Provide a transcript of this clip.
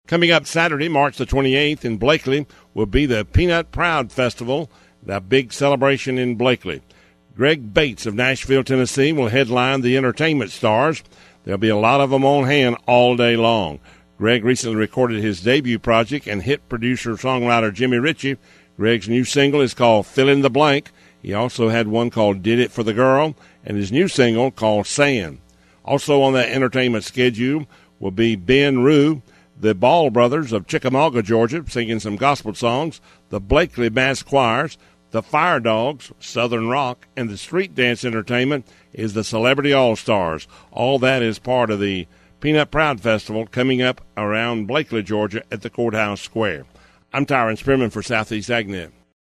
Coming up Saturday, March the 28th in Blakely will be the Peanut Proud Festival, the big celebration in Blakely. Greg Bates of Nashville, Tennessee will headline the entertainment stars. There'll be a lot of them on hand all day long. Greg recently recorded his debut project and hit producer-songwriter Jimmy Ritchie. Greg's new single is called Fill in the Blank. He also had one called Did It for the Girl, and his new single called Sand. Also on that entertainment schedule will be Ben Rue, the Ball Brothers of Chickamauga, Georgia, singing some gospel songs, the Blakely Mass Choirs, the Fire Dogs, Southern Rock, and the street dance entertainment is the Celebrity All-Stars. All that is part of the Peanut Proud Festival coming up around Blakely, Georgia at the Courthouse Square. I'm Tyron Spearman for Southeast AgNet.